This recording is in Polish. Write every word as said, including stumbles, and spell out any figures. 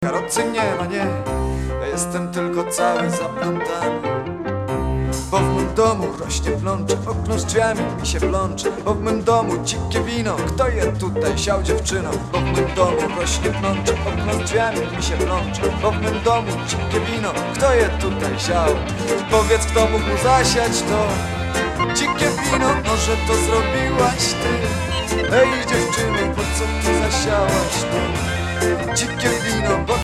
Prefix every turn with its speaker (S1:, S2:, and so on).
S1: Karocy nie ma, nie, ja jestem tylko cały zaplątany. Bo w mym domu rośnie plącze, okno z drzwiami mi się plącze. Bo w mym domu dzikie wino, kto je tutaj siał dziewczyno? Bo w mym domu rośnie plącze, okno z drzwiami mi się plącze. Bo w mym domu dzikie wino, kto je tutaj siał? Powiedz, kto mógł zasiać to dzikie wino, może to zrobiłaś ty. Ej dziewczyno, po co ty zasiałaś to dzikie wino? Bo